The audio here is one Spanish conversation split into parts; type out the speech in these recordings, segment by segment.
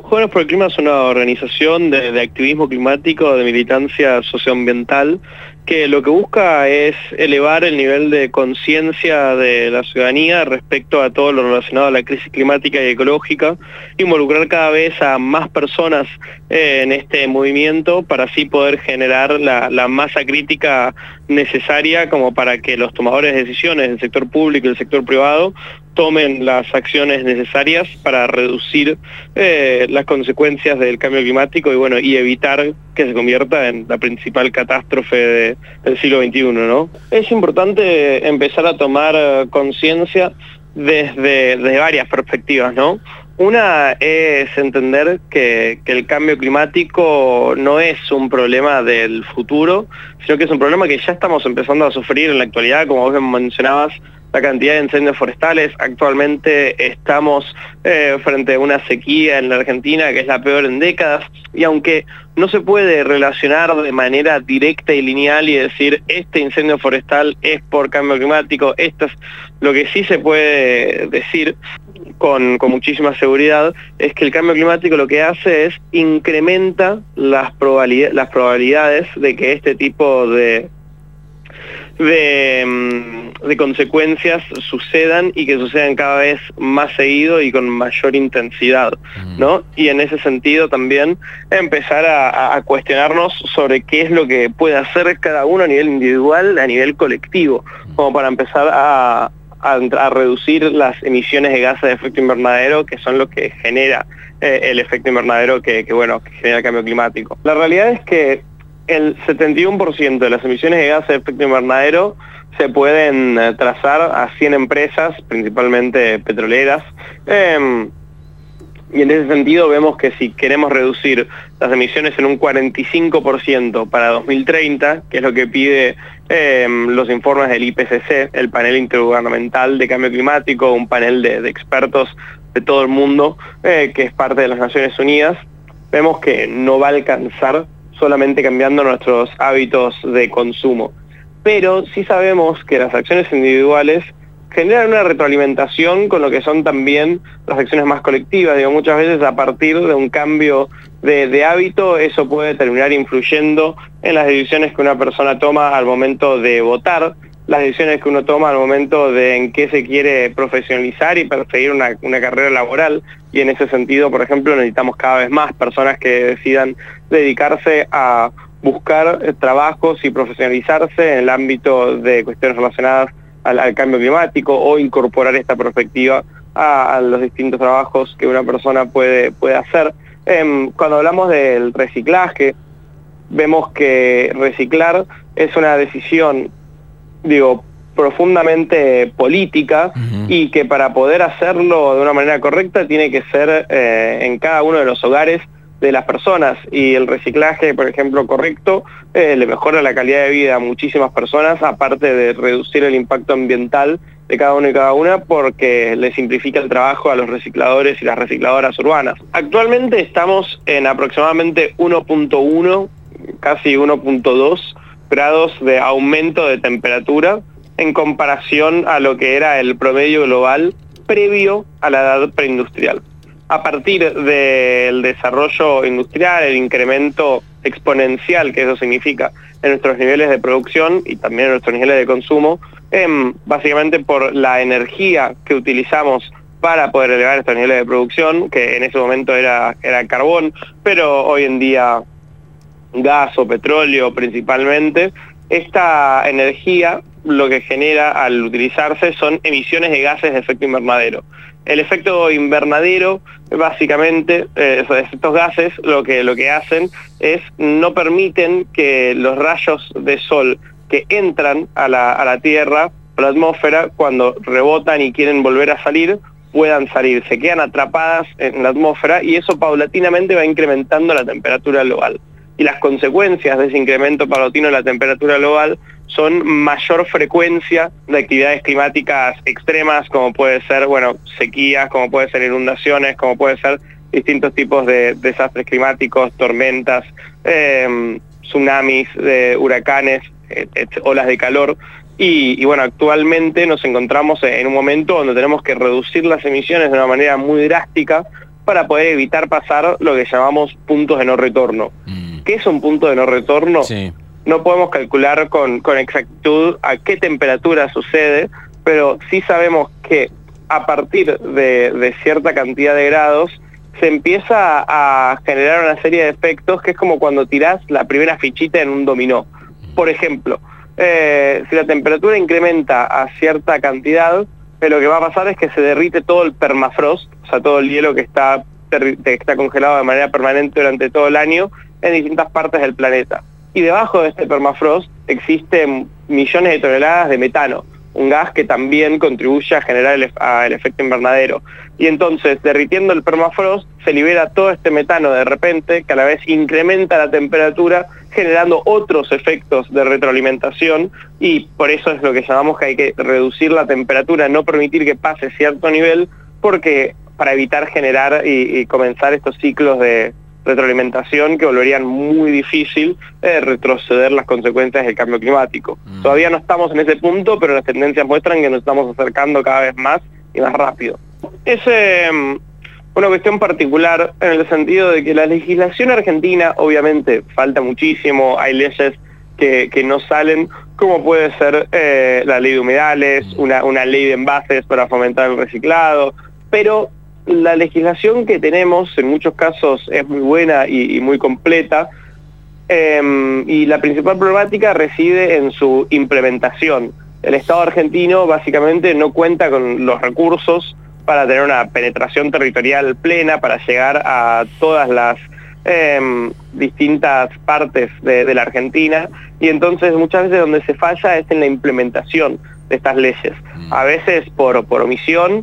Jóvenes por el Clima es una organización de activismo climático, de militancia socioambiental, que lo que busca es elevar el nivel de conciencia de la ciudadanía respecto a todo lo relacionado a la crisis climática y ecológica, involucrar cada vez a más personas en este movimiento para así poder generar la masa crítica necesaria como para que los tomadores de decisiones del sector público y del sector privado tomen las acciones necesarias para reducir las consecuencias del cambio climático y evitar que se convierta en la principal catástrofe del siglo XXI, ¿no? Es importante empezar a tomar conciencia desde varias perspectivas, ¿no? Una es entender que el cambio climático no es un problema del futuro, sino que es un problema que ya estamos empezando a sufrir en la actualidad, como vos mencionabas, la cantidad de incendios forestales. Actualmente estamos frente a una sequía en la Argentina que es la peor en décadas, y aunque no se puede relacionar de manera directa y lineal y decir este incendio forestal es por cambio climático, esto es lo que sí se puede decir con muchísima seguridad, es que el cambio climático lo que hace es incrementa las probabilidades de que este tipo de consecuencias sucedan y que sucedan cada vez más seguido y con mayor intensidad, ¿no? Y en ese sentido también empezar a cuestionarnos sobre qué es lo que puede hacer cada uno a nivel individual, a nivel colectivo, como para empezar a reducir las emisiones de gases de efecto invernadero, que son lo que genera el efecto invernadero que genera el cambio climático. La realidad es que el 71% de las emisiones de gases de efecto invernadero se pueden trazar a 100 empresas, principalmente petroleras, y en ese sentido vemos que si queremos reducir las emisiones en un 45% para 2030, que es lo que pide los informes del IPCC, el panel intergubernamental de cambio climático, un panel de expertos de todo el mundo, que es parte de las Naciones Unidas, vemos que no va a alcanzar solamente cambiando nuestros hábitos de consumo. Pero sí sabemos que las acciones individuales generan una retroalimentación con lo que son también las acciones más colectivas. Muchas veces a partir de un cambio de hábito, eso puede terminar influyendo en las decisiones que una persona toma al momento de votar, las decisiones que uno toma al momento de en qué se quiere profesionalizar y perseguir una carrera laboral, y en ese sentido, por ejemplo, necesitamos cada vez más personas que decidan dedicarse a buscar trabajos y profesionalizarse en el ámbito de cuestiones relacionadas al cambio climático, o incorporar esta perspectiva a los distintos trabajos que una persona puede hacer. Cuando hablamos del reciclaje, vemos que reciclar es una decisión profundamente política, y que para poder hacerlo de una manera correcta tiene que ser en cada uno de los hogares de las personas, y el reciclaje, por ejemplo, correcto, le mejora la calidad de vida a muchísimas personas, aparte de reducir el impacto ambiental de cada uno y cada una, porque le simplifica el trabajo a los recicladores y las recicladoras urbanas. Actualmente estamos en aproximadamente 1.1, casi 1.2 grados de aumento de temperatura en comparación a lo que era el promedio global previo a la edad preindustrial. A partir del desarrollo industrial, el incremento exponencial que eso significa en nuestros niveles de producción y también en nuestros niveles de consumo, básicamente por la energía que utilizamos para poder elevar estos niveles de producción, que en ese momento era carbón, pero hoy en día gas o petróleo principalmente. Esta energía lo que genera al utilizarse son emisiones de gases de efecto invernadero. El efecto invernadero, básicamente, estos gases lo que hacen es no permiten que los rayos de sol que entran a la Tierra, a la atmósfera, cuando rebotan y quieren volver a salir, puedan salir. Se quedan atrapadas en la atmósfera, y eso paulatinamente va incrementando la temperatura global. Y las consecuencias de ese incremento paulatino de la temperatura global son mayor frecuencia de actividades climáticas extremas, como puede ser, sequías, como puede ser inundaciones, como puede ser distintos tipos de desastres climáticos, tormentas, tsunamis, huracanes, olas de calor. Y actualmente nos encontramos en un momento donde tenemos que reducir las emisiones de una manera muy drástica, para poder evitar pasar lo que llamamos puntos de no retorno. ¿Qué es un punto de no retorno? Sí. No podemos calcular con exactitud a qué temperatura sucede, pero sí sabemos que a partir de cierta cantidad de grados se empieza a generar una serie de efectos que es como cuando tirás la primera fichita en un dominó. Por ejemplo, si la temperatura incrementa a cierta cantidad, lo que va a pasar es que se derrite todo el permafrost, o sea, todo el hielo que está congelado de manera permanente durante todo el año en distintas partes del planeta. Y debajo de este permafrost existen millones de toneladas de metano, un gas que también contribuye a generar el efecto invernadero. Y entonces, derritiendo el permafrost, se libera todo este metano de repente, que a la vez incrementa la temperatura, generando otros efectos de retroalimentación, y por eso es lo que llamamos que hay que reducir la temperatura, no permitir que pase cierto nivel, porque para evitar generar y comenzar estos ciclos de retroalimentación que volverían muy difícil retroceder las consecuencias del cambio climático. Todavía no estamos en ese punto, pero las tendencias muestran que nos estamos acercando cada vez más y más rápido. Es una cuestión particular en el sentido de que la legislación argentina, obviamente, falta muchísimo, hay leyes que no salen, como puede ser la ley de humedales, una ley de envases para fomentar el reciclado, pero la legislación que tenemos en muchos casos es muy buena y muy completa, y la principal problemática reside en su implementación. El Estado argentino básicamente no cuenta con los recursos para tener una penetración territorial plena, para llegar a todas las distintas partes de la Argentina, y entonces muchas veces donde se falla es en la implementación de estas leyes. A veces por omisión,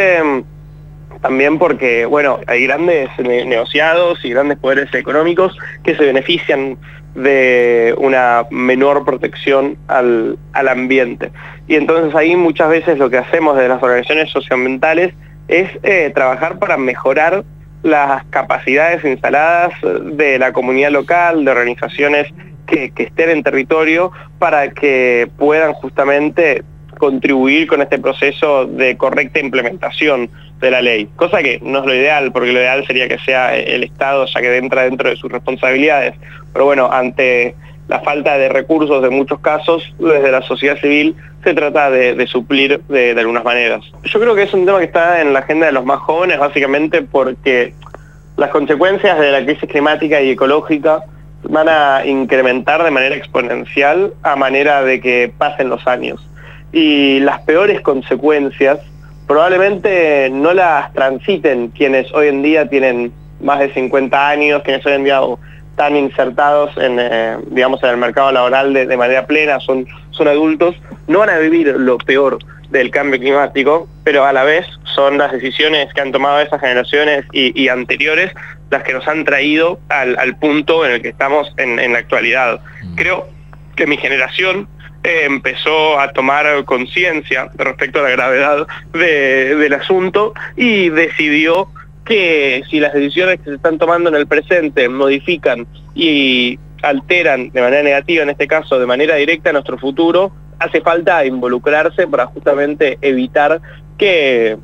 también porque, bueno, hay grandes negociados y grandes poderes económicos que se benefician de una menor protección al ambiente. Y entonces ahí muchas veces lo que hacemos desde las organizaciones socioambientales es trabajar para mejorar las capacidades instaladas de la comunidad local, de organizaciones que estén en territorio, para que puedan justamente contribuir con este proceso de correcta implementación de la ley, cosa que no es lo ideal, porque lo ideal sería que sea el Estado, ya que entra dentro de sus responsabilidades. Pero bueno, ante la falta de recursos de muchos casos, desde la sociedad civil se trata de suplir de algunas maneras. Yo creo que es un tema que está en la agenda de los más jóvenes, básicamente porque las consecuencias de la crisis climática y ecológica van a incrementar de manera exponencial a manera de que pasen los años. Y las peores consecuencias probablemente no las transiten quienes hoy en día tienen más de 50 años, quienes hoy en día están insertados en, digamos, en el mercado laboral de manera plena, son adultos, no van a vivir lo peor del cambio climático, pero a la vez son las decisiones que han tomado esas generaciones y anteriores las que nos han traído al punto en el que estamos en la actualidad. Creo que mi generación empezó a tomar conciencia respecto a la gravedad del asunto y decidió que si las decisiones que se están tomando en el presente modifican y alteran de manera negativa, en este caso de manera directa, nuestro futuro, hace falta involucrarse para justamente evitar que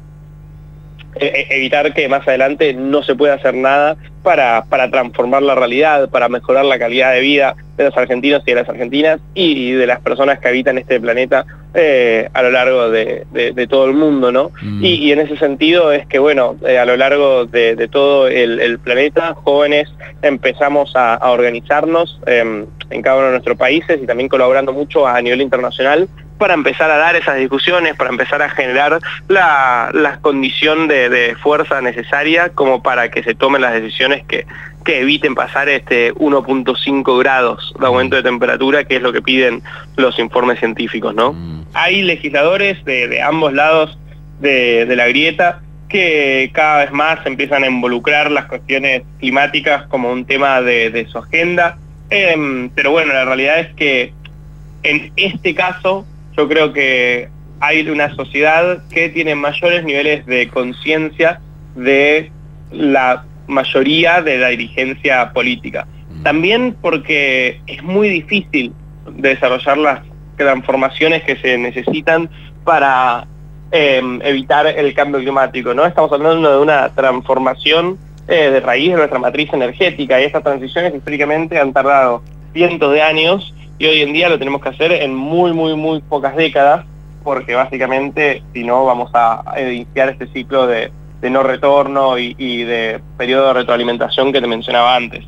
más adelante no se pueda hacer nada para transformar la realidad, para mejorar la calidad de vida de los argentinos y de las argentinas y de las personas que habitan este planeta a lo largo de todo el mundo, ¿no? Y en ese sentido es que, bueno, a lo largo de todo el planeta, jóvenes empezamos a organizarnos en cada uno de nuestros países y también colaborando mucho a nivel internacional para empezar a dar esas discusiones, para empezar a generar la condición de fuerza necesaria como para que se tomen las decisiones que eviten pasar 1.5 grados de aumento de temperatura, que es lo que piden los informes científicos, ¿no? Hay legisladores de ambos lados de la grieta que cada vez más empiezan a involucrar las cuestiones climáticas como un tema de su agenda, pero bueno, la realidad es que en este caso yo creo que hay una sociedad que tiene mayores niveles de conciencia de la mayoría de la dirigencia política. También porque es muy difícil desarrollar las transformaciones que se necesitan para evitar el cambio climático, ¿no? Estamos hablando de una transformación de raíz de nuestra matriz energética, y estas transiciones históricamente han tardado cientos de años y hoy en día lo tenemos que hacer en muy pocas décadas, porque básicamente si no vamos a iniciar este ciclo de no retorno y de periodo de retroalimentación que te mencionaba antes.